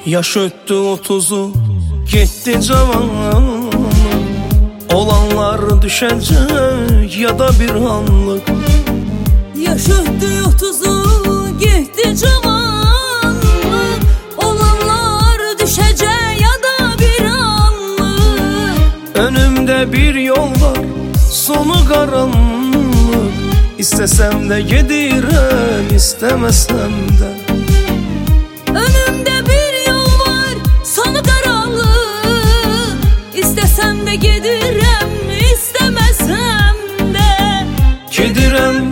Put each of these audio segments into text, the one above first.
Yaş öttü 30'u gitti cavan. Olanlar düşecek ya da bir anlık. Yaş öttü 30'u gitti cavanlık. Olanlar düşecek ya da bir anlık. Önümde bir yol var, sonu karanlık. İstesem de gidirem, istemesem de. Önümde bir yol var, sonu karanlık. İstesem de gidirem, istemesem de. Gidirem,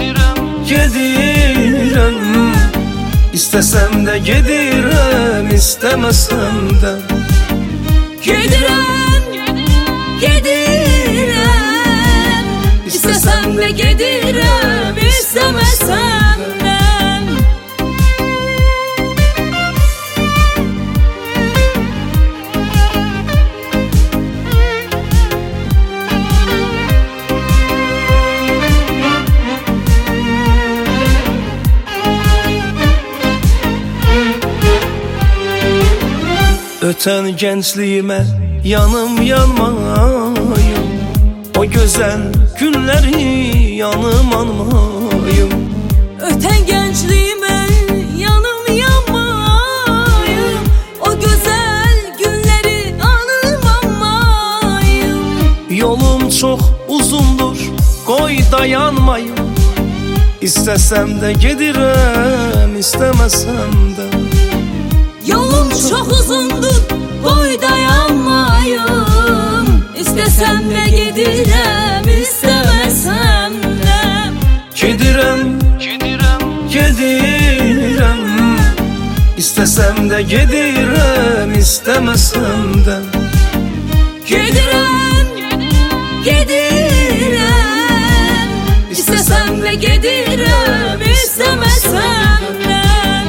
gidirem. İstesem de gidirem, istemesem de. Gidirem, gidirem. İstesem de gidirem, istemesem de. Öten gençliğime yanım yanmayım. O güzel günleri yanım almayım. Öten gençliğime yanım yanmayım. O güzel günleri anım almayım. Yolum çok uzundur, koy dayanmayım. İstesem de gidirem, istemesem de. Yolum çok uzundur, boy dayanmayım. İstesem de gidirem, istemesem de. Gidirem, gidirem. İstesem de gidirem, istemesem de. Gidirem, gidirem. İstesem de gidirem, istemesem de.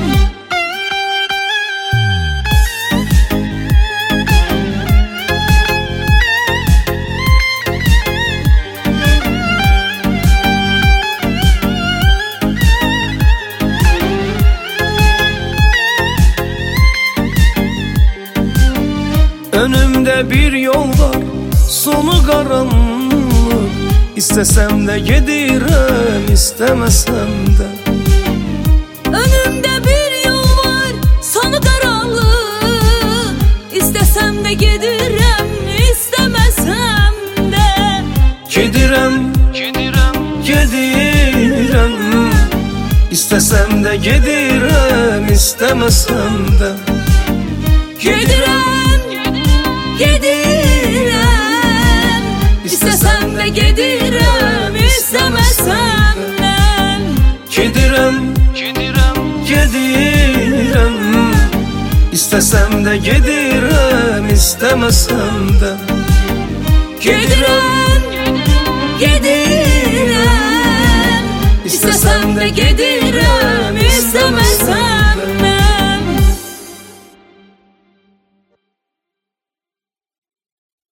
Önümde bir yol var, sonu karanlık. İstesem de gidirem, istemesem de. Önümde bir yol var, sonu karanlık. İstesem de gidirem, istemesem de. Gidirem, gidirem. İstesem de gidirem, istemesem de. Gidirem, gidirem. İstesem de gidirem, istemesem de. Gidirem, gidirem. İstesem de gidirem, istemesem de. Gidirem,